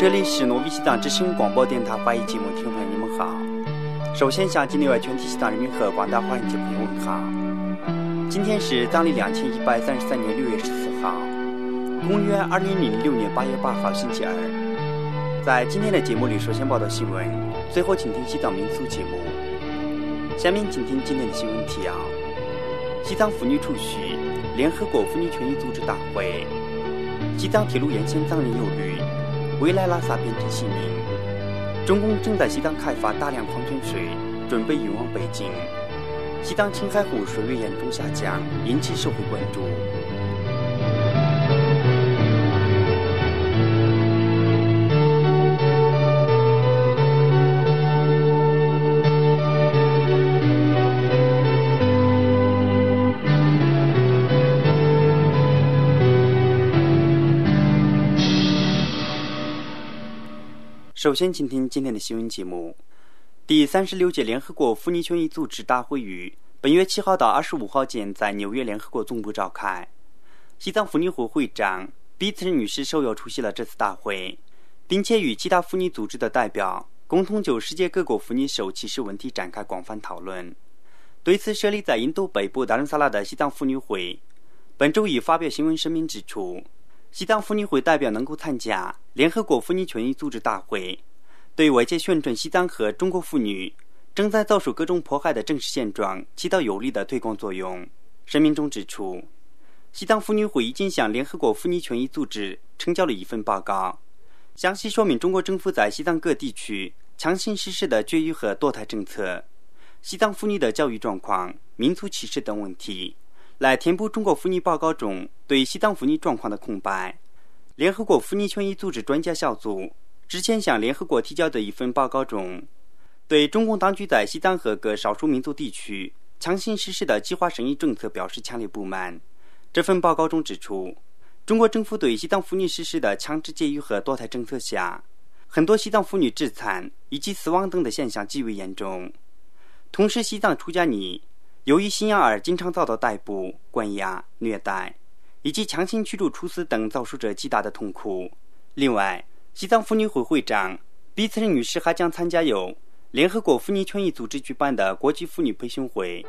这里是挪威西藏之声广播电台华语节目，听众朋友你们好。首先向境内外全体西藏人民和广大华人界朋友问好。今天是藏历2133年6月14号，公元2006年8月8号星期二。在今天的节目里，首先报道新闻，随后请听西藏民俗节目。下面请听今天的新闻提要：西藏妇女出席联合国妇女权益组织大会，西藏铁路沿线藏人忧虑未来拉萨变成西宁，中共正在西藏开发大量矿泉水，准备运往北京。西藏青海湖水位严重下降，引起社会关注。首先请听今天的新闻节目。第36届联合国妇女权益组织大会于本月7号到25号间在纽约联合国总部召开。西藏妇女会会长比茨女士受邀出席了这次大会，并且与其他妇女组织的代表共同就世界各国妇女受歧视问题展开广泛讨论。对此，设立在印度北部达伦萨拉的西藏妇女会本周一发表新闻声明指出，西藏妇女会代表能够参加联合国妇女权益组织大会，对外界宣传西藏和中国妇女正在遭受各种迫害的真实现状起到有力的推广作用。声明中指出，西藏妇女会已经向联合国妇女权益组织呈交了一份报告，详细说明中国政府在西藏各地区强行实施的绝育和堕胎政策、西藏妇女的教育状况、民族歧视等问题，来填补中国妇女报告中对西藏妇女状况的空白。联合国妇女权益组织专家小组之前向联合国提交的一份报告中，对中共当局在西藏和各少数民族地区强行实施的计划生育政策表示强烈不满。这份报告中指出，中国政府对西藏妇女实施的强制节育和堕胎政策下，很多西藏妇女致残以及死亡等的现象极为严重。同时，西藏出家女由于信仰而经常遭到逮捕、关押、虐待以及强行驱逐处死等，遭受着极大的痛苦。另外，西藏妇女会会长比茨女士还将参加由联合国妇女权益组织举办的国际妇女培训会。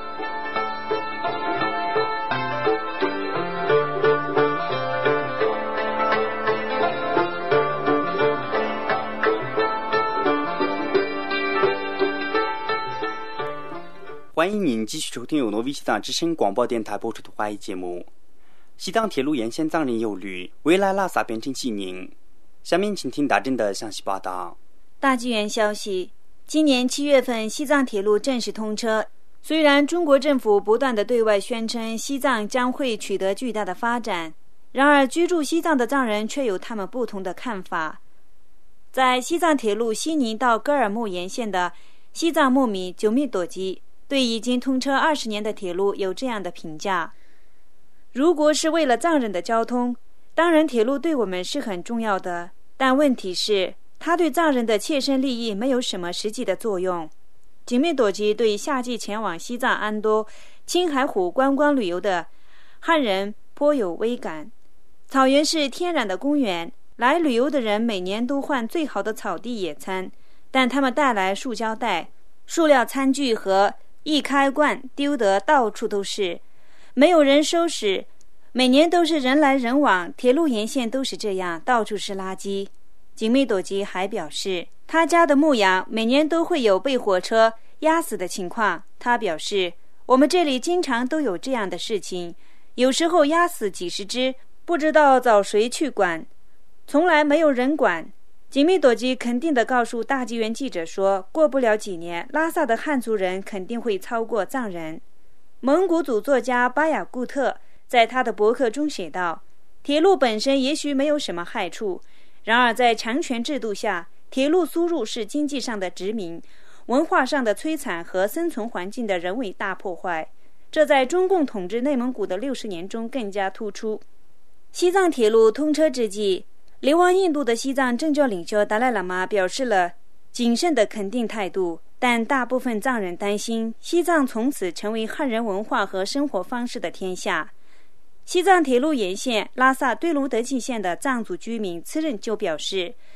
欢迎您继续收听由挪威西藏之声广播电台播出的华语节目。西藏铁路沿线藏人忧虑未来拉萨变成西宁。下面请听大震的详细报道。 大纪元消息，今年7月份西藏铁路正式通车。虽然中国政府不断地对外宣称西藏将会取得巨大的发展，然而居住西藏的藏人却有他们不同的看法。在西藏铁路西宁到格尔木沿线的西藏牧民久密朵基对已经通车20年的铁路有这样的评价：如果是为了藏人的交通，当然铁路对我们是很重要的，但问题是它对藏人的切身利益没有什么实际的作用。久密朵基对夏季前往西藏安多、青海湖观光旅游的汉人颇有微感。草原是天然的公园，来旅游的人每年都换最好的草地野餐，但他们带来塑胶袋、塑料餐具和易开罐丢得到处都是，没有人收拾，每年都是人来人往，铁路沿线都是这样，到处是垃圾。久密朵基还表示，他家的牧羊每年都会有被火车压死的情况。他表示，我们这里经常都有这样的事情，有时候压死几十只，不知道找谁去管，从来没有人管。久密朵基肯定地告诉大纪元记者说，过不了几年，拉萨的汉族人肯定会超过藏人。蒙古族作家巴雅固特在他的博客中写道，铁路本身也许没有什么害处，然而在强权制度下，铁路输入是经济上的殖民、文化上的摧残和生存环境的人为大破坏，这在中共统治内蒙古的60年中更加突出。西藏铁路通车之际，流亡印度的西藏政教领袖达赖喇嘛表示了谨慎的肯定态度，但大部分藏人担心西藏从此成为汉人文化和生活方式的天下。西藏铁路沿线拉萨对卢德济县的藏族居民次日就表示，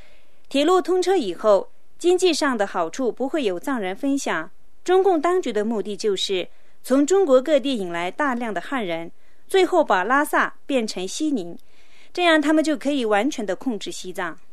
铁路通车以后，经济上的好处不会有藏人分享。中共当局的目的就是从中国各地引来大量的汉人，最后把拉萨变成西宁，这样他们就可以完全的控制西藏。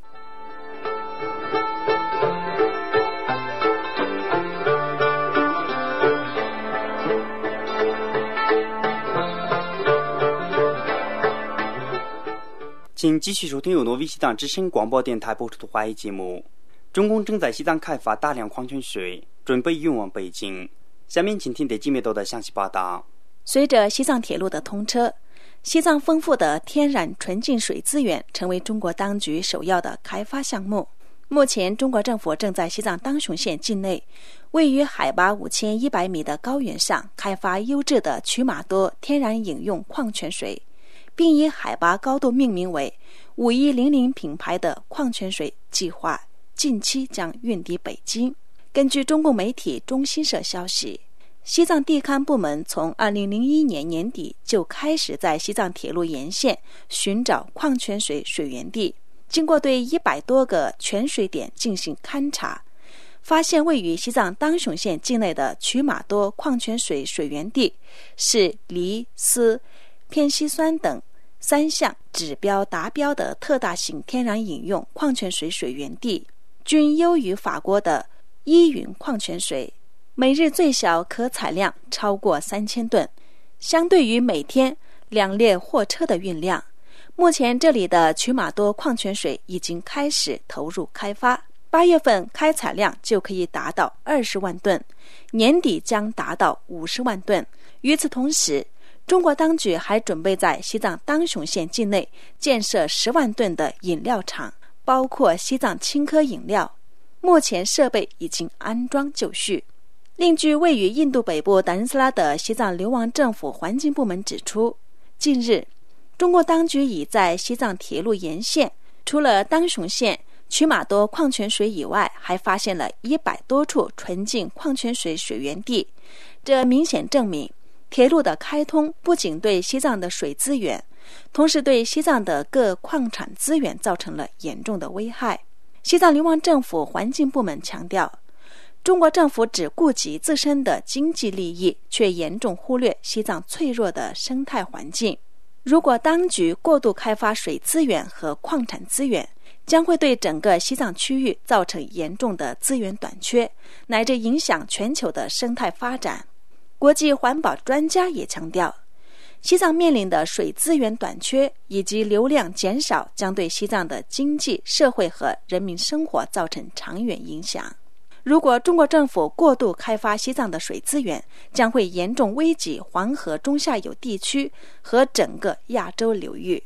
请继续收听由挪威西藏之声广播电台播出的华语节目。中共正在西藏开发大量矿泉水，准备运往北京。下面请听得金美豆的详细报道。 随着西藏铁路的通车，西藏丰富的天然纯净水资源成为中国当局首要的开发项目。目前，中国政府正在西藏当雄县境内，位于海拔5100米的高原上开发优质的曲马多天然饮用矿泉水，并以海拔高度命名为5100品牌的矿泉水计划近期将运抵北京。根据中共媒体中新社消息，西藏地勘部门从2001年年底就开始在西藏铁路沿线寻找矿泉水水源地，经过对100多个泉水点进行勘察，发现位于西藏当雄县境内的曲马多矿泉水水源地是离、丝、偏烯酸等3项指标达标的特大型天然饮用矿泉水水源地，均优于法国的依云矿泉水，每日最小可采量超过3000吨，相对于每天2列货车的运量。目前这里的曲马多矿泉水已经开始投入开发，8月份开采量就可以达到20万吨，年底将达到50万吨。与此同时，中国当局还准备在西藏当雄县境内建设10万吨的饮料厂，包括西藏青稞饮料，目前设备已经安装就绪。另据位于印度北部达仁斯拉的西藏流亡政府环境部门指出，近日中国当局已在西藏铁路沿线，除了当雄县曲马多矿泉水以外，还发现了100多处纯净矿泉水水源地。这明显证明，铁路的开通不仅对西藏的水资源，同时对西藏的各矿产资源造成了严重的危害。西藏流亡政府环境部门强调，中国政府只顾及自身的经济利益，却严重忽略西藏脆弱的生态环境。如果当局过度开发水资源和矿产资源，将会对整个西藏区域造成严重的资源短缺，乃至影响全球的生态发展。国际环保专家也强调，西藏面临的水资源短缺以及流量减少，将对西藏的经济、社会和人民生活造成长远影响。如果中国政府过度开发西藏的水资源，将会严重危及黄河中下游地区和整个亚洲流域。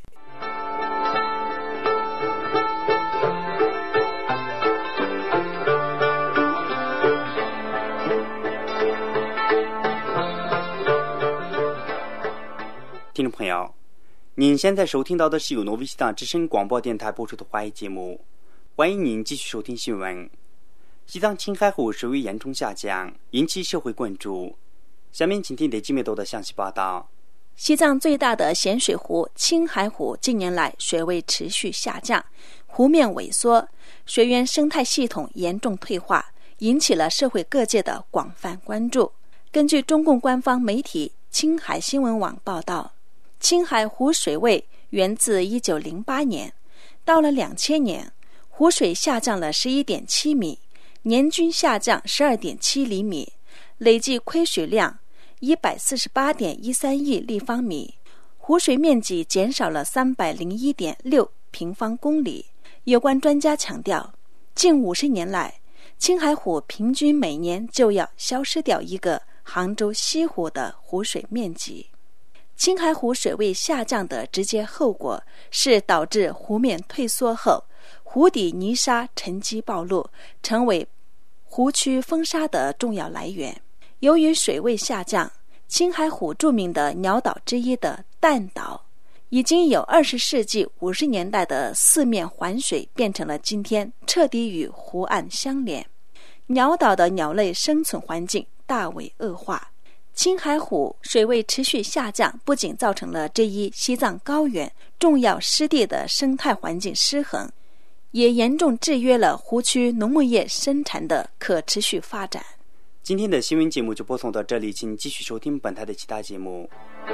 听众朋友，您现在收听到的是由挪威西藏之声广播电台播出的华语节目，欢迎您继续收听新闻。西藏青海湖水位严重下降，引起社会关注。下面请听得金美豆的详细报道。 西藏最大的咸水湖青海湖近年来水位持续下降，湖面萎缩，水源生态系统严重退化，引起了社会各界的广泛关注。根据中共官方媒体青海新闻网报道，青海湖水位源自1908年，到了2000年，湖水下降了11.7米，年均下降12.7厘米，累计亏水量148.13亿立方米，湖水面积减少了301.6平方公里。有关专家强调，近50年来，青海湖平均每年就要消失掉一个杭州西湖的湖水面积。青海湖水位下降的直接后果是导致湖面退缩后，湖底泥沙沉积暴露，成为湖区风沙的重要来源。由于水位下降，青海湖著名的鸟岛之一的蛋岛，已经有20世纪50年代的四面环水变成了今天彻底与湖岸相连。鸟岛的鸟类生存环境大为恶化。青海湖水位持续下降，不仅造成了这一西藏高原重要湿地的生态环境失衡， 也严重制约了湖区农牧业生产的可持续发展。 今天的新闻节目就播送到这里，请继续收听本台的其他节目。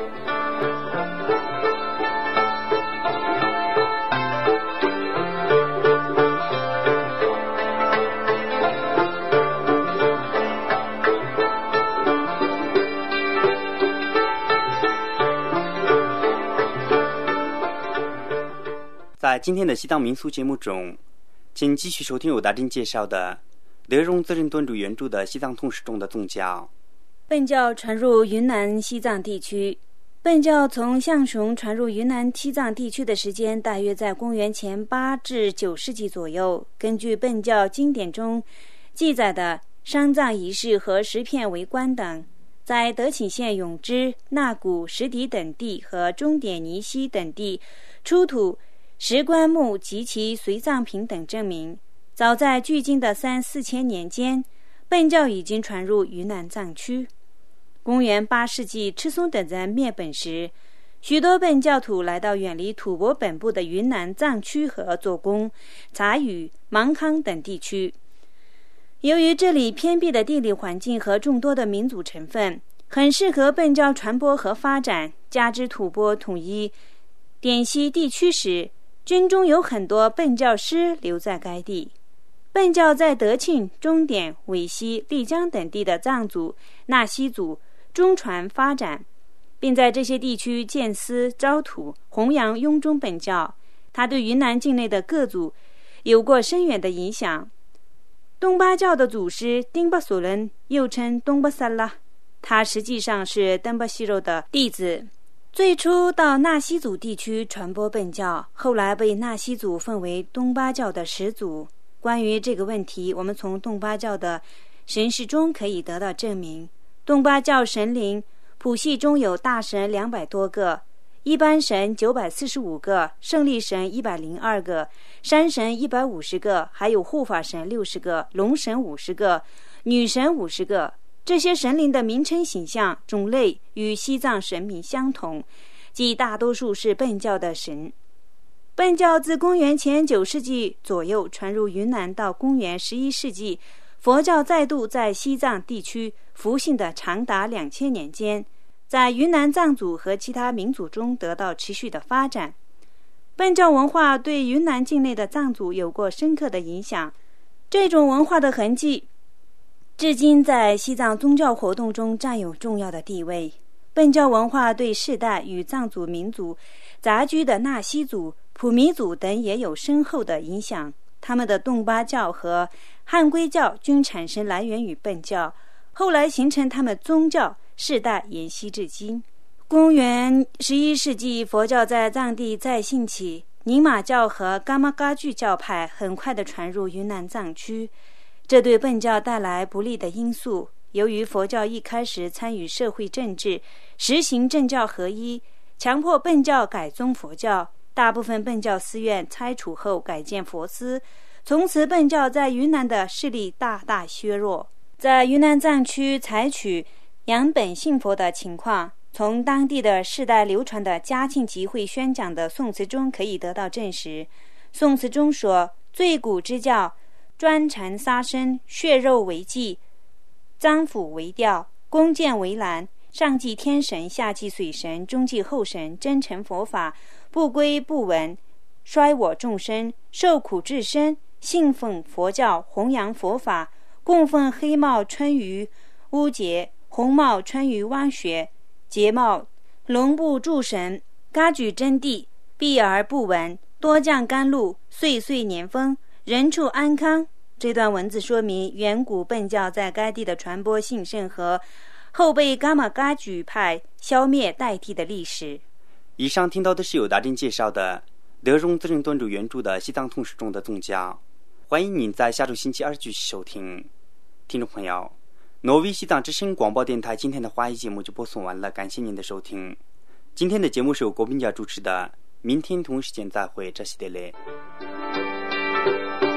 在今天的西藏民俗节目中，请继续收听由大珍介绍的德荣责任端主原著的西藏通史中的宗教。 苯教传入云南西藏地区。苯教从象雄传入云南西藏地区的时间大约在公元前8至9世纪左右。根据苯教经典中记载的丧葬仪式和石片为棺等，在德钦县永芝、纳古、石底等地和中点尼西等地出土石棺木及其随葬品等证明，早在距今的3、4千年间，苯教已经传入云南藏区。公元8世纪赤松等人灭本时，许多苯教徒来到远离吐蕃本部的云南藏区和左公、察隅、芒康等地区。由于这里偏僻的地理环境和众多的民族成分，很适合苯教传播和发展，加之吐蕃统一滇西地区时，军中有很多苯教师留在该地。苯教在德庆、中点、尾西、丽江等地的藏族、纳西族中传发展，并在这些地区建寺招土，弘扬雍中苯教。它对云南境内的各族有过深远的影响。东巴教的祖师丁巴索伦又称东巴萨拉，他实际上是登巴西肉的弟子。最初到纳西族地区传播苯教，后来被纳西族分为东巴教的始祖。关于这个问题，我们从东巴教的神事中可以得到证明。东巴教神灵谱系中有大神200多个，一般神945个，胜利神102个，山神150个，还有护法神60个，龙神50个，女神50个。这些神灵的名称、形象、种类与西藏神明相同，即大多数是苯教的神。苯教自公元前9世纪左右传入云南，到公元11世纪，佛教再度在西藏地区复兴的长达2000年间，在云南藏族和其他民族中得到持续的发展。苯教文化对云南境内的藏族有过深刻的影响，这种文化的痕迹至今在西藏宗教活动中占有重要的地位。苯教文化对世代与藏族民族杂居的纳西族、普弥族等也有深厚的影响。他们的东巴教和汉归教均产生来源于苯教，后来形成他们宗教，世代沿袭至今。公元11世纪，佛教在藏地再兴起，宁玛教和噶玛噶举教派很快地传入云南藏区，这对苯教带来不利的因素。由于佛教一开始参与社会政治，实行政教合一，强迫苯教改宗佛教，大部分苯教寺院拆除后改建佛寺，从此苯教在云南的势力大大削弱。在云南藏区采取养本信佛的情况，从当地的世代流传的嘉庆集会宣讲的宋词中可以得到证实。宋词中说：最古之教，专禅杀生，血肉为祭，脏腑为吊，弓箭为篮，上祭天神，下祭水神，中祭后神，真诚佛法，不归不闻，衰我众生，受苦至深，信奉佛教，弘扬佛法，供奉黑帽春鱼乌节，红帽春鱼汪穴，节帽龙部诸神，噶举真谛，避而不闻，多降甘露，岁岁年丰，人畜安康。这段文字说明远古苯教在该地的传播兴盛和后被噶玛噶举派消灭代替的历史。 以上听到的是由大珍介绍的德荣责任端主原著的西藏通史中的宗教。欢迎您在下周星期2继续收听。听众朋友，挪威西藏之声广播电台今天的华语节目就播送完了，感谢您的收听。今天的节目是由郭斌家主持的，明天同时间再会，这是的嘞。